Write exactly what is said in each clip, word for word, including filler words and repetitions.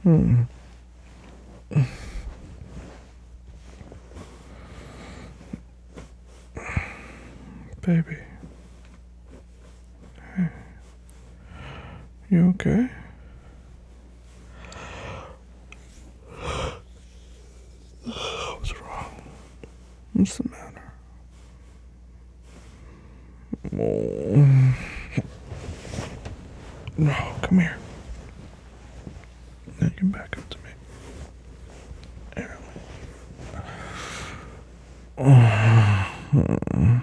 Hmm. Baby. Hey. You okay? What's wrong? What's the matter? Oh. No, come here. Now you back up to me. Here. Oh.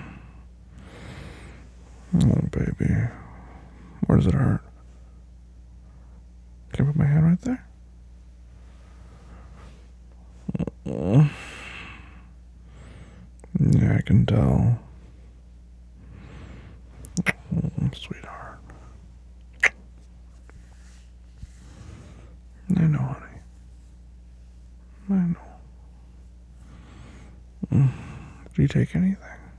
Oh, baby. Where does it hurt? Can I put my hand right there? Oh. Yeah, I can tell. Oh, sweetheart. I know, honey. I know. Mm. Do you take anything?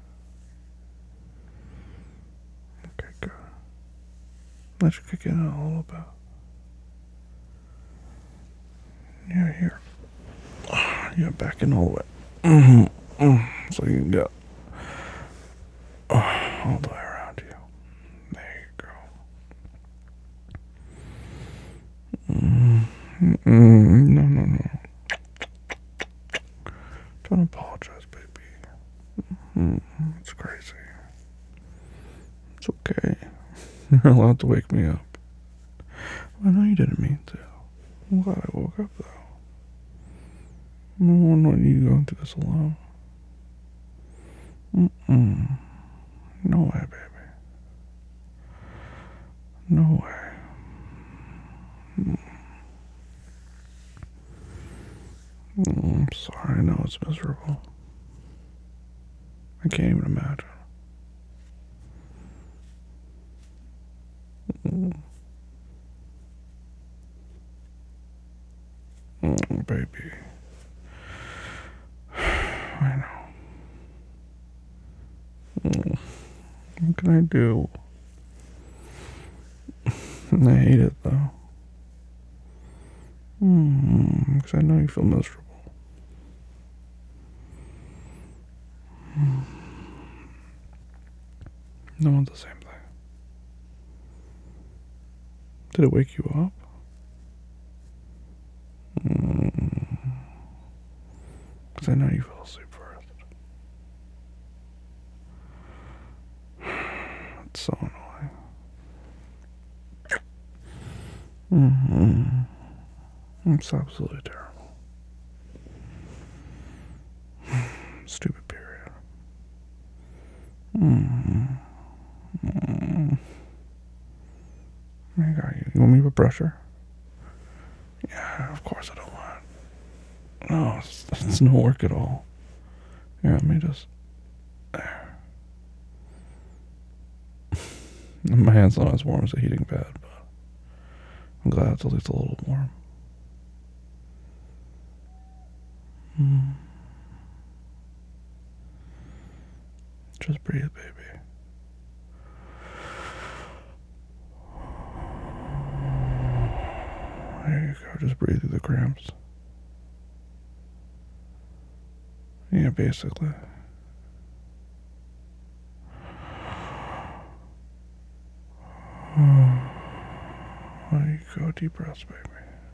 Okay, good. Let's kick it in a little bit. Yeah, here. Yeah, back in all the way. Mm-hmm. Mm. So you can get oh, all the way around you. There you go. Mm. Mm. No, no, no. Don't apologize, baby. Mm. It's crazy. It's okay. You're allowed to wake me up. I know you didn't mean to. I'm glad I woke up, though. I don't want you going through this alone. Mm-mm. No way, baby. No way. Mm. Mm, I'm sorry. I know it's miserable. I can't even imagine. Mm. Mm, baby. I know. Mm. What can I do? I hate it, though. Mm, because I know you feel miserable. Mm. No one's the same thing. Did it wake you up? Mm. Because I know you fell asleep first. It's so annoying. Mm-hmm. It's absolutely terrible. Stupid period. Mm-hmm. Mm-hmm. I got you. You want me to brush her? Yeah, of course I don't want. No, it's, it's no work at all. Here, let me just. There. My hand's not as warm as a heating pad, but I'm glad it's at least a little warm. Mm. Just breathe, baby. There you go. Just breathe through the cramps. Yeah, basically. There you go. Deep breaths, baby.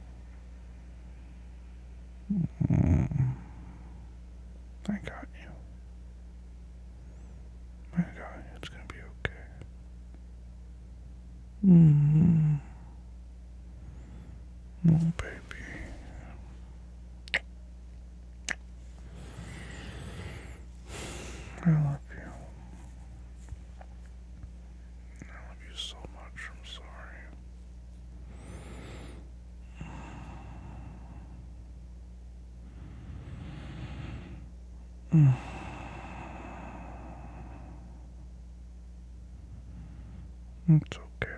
Mm. I got you. I got you. It's gonna be okay. Mm-hmm. Oh, baby. I love you. I love you so much. I'm sorry. Mm. It's okay.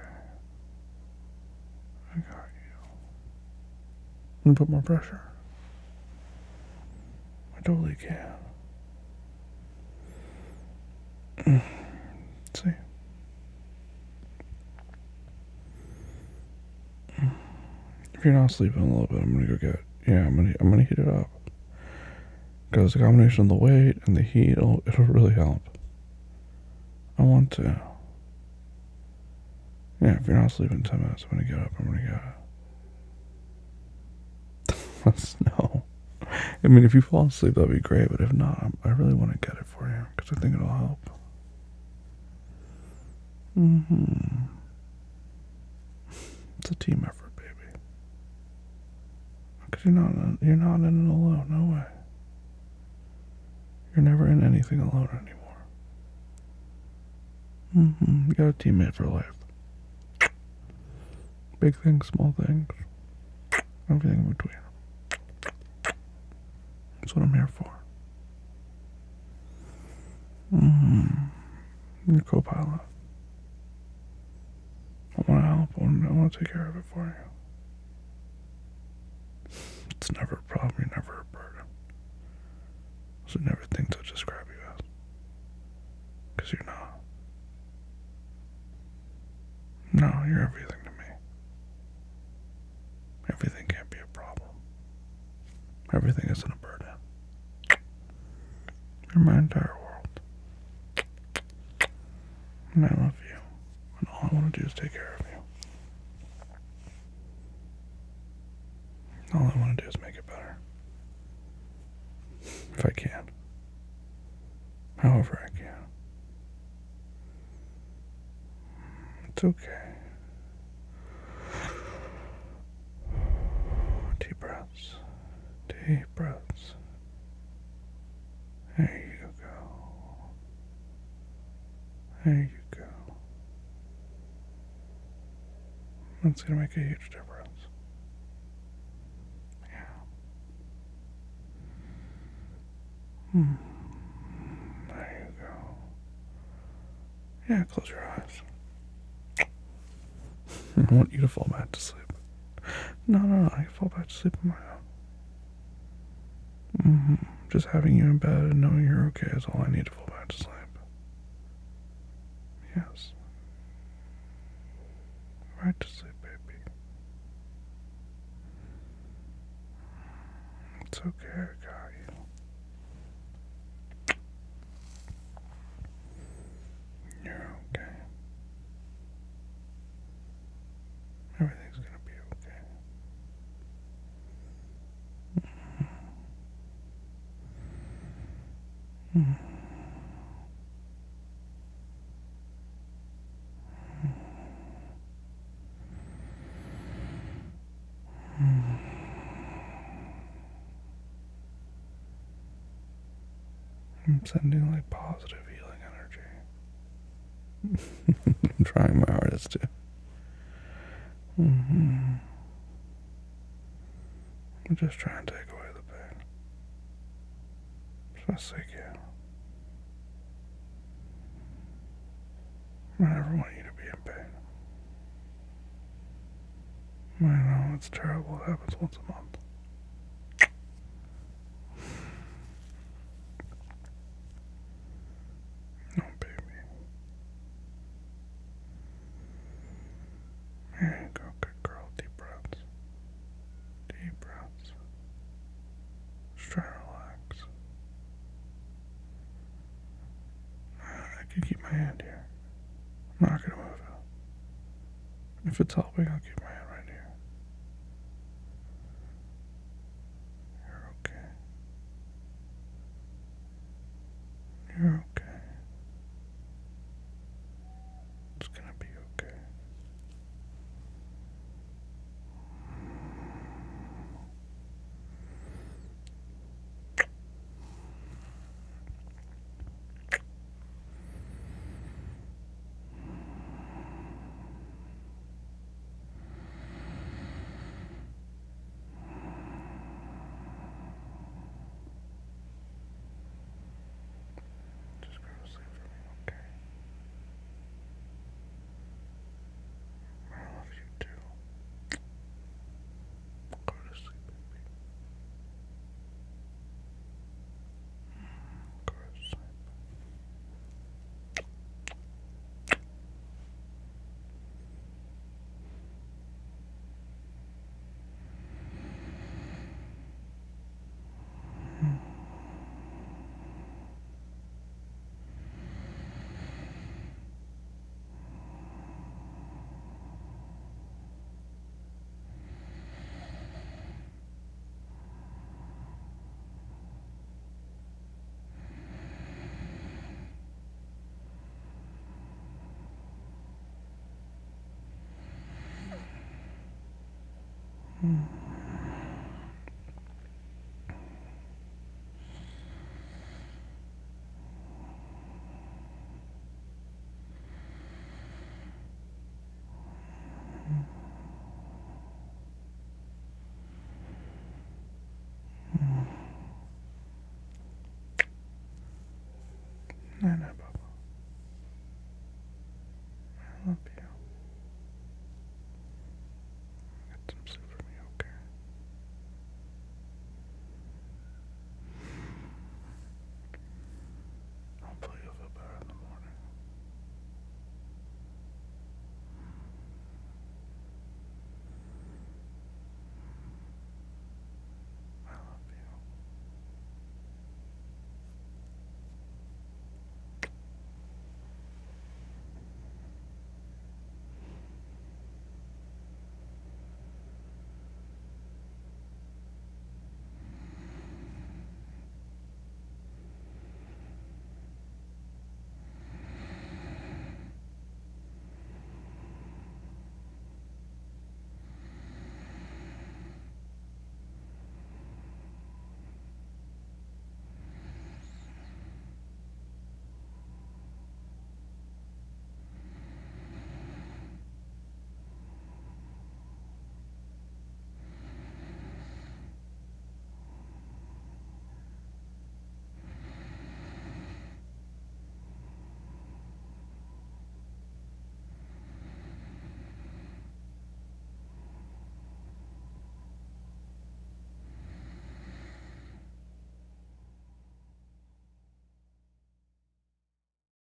I got you. And put more pressure. I totally can. Mm. See? If you're not sleeping a little bit, I'm gonna go get. Yeah, I'm gonna. I'm gonna heat it up. Because the combination of the weight and the heat, it'll, it'll really help. I want to. Yeah, if you're not sleeping ten minutes, I'm gonna get up. I'm gonna get it. No. I mean, if you fall asleep, that'd be great. But if not, I'm, I really want to get it for you because I think it'll help. Mm-hmm. It's a team effort, baby. Because you're not. You're not in it alone. No way. You're never in anything alone anymore. Mm-hmm. You got a teammate for life. Big things, small things, everything in between. That's what I'm here for. Mm-hmm. Your co-pilot. I want to help. I want, I want to take care of it for you. It's never a problem. You're never a burden. So never think to describe you as. Because you're not. No, you're everything to me. Everything can't be a problem. Everything isn't a burden. You're my entire world. And I love you. And all I want to do is take care of you. All I want to do is make it better. If I can. However I can. It's okay. Deep breaths. Deep breaths. There you go. There you go. That's gonna make a huge difference. Yeah. Hmm. There you go. Yeah, close your eyes. I want you to fall back to sleep. No, no, no, I can fall back to sleep on my own. Mm-hmm. Just having you in bed and knowing you're okay is all I need to fall back to sleep. Yes. Right to sleep, baby. It's okay, I got you. You're okay. Everything's gonna be okay. Mm-hmm. Mm-hmm. I'm sending like positive healing energy. I'm trying my hardest to. Mm-hmm. I'm just trying to take away the pain. For my sake, yeah. I never want you to be in pain. I know, it's terrible. It happens once a month. No, baby. Here you go, good girl. Deep breaths. Deep breaths. Just try to relax. I can keep my hand here. I'm not gonna move it. If it's helping, I'll keep my hand right here. You're okay. You're okay. It's gonna be okay.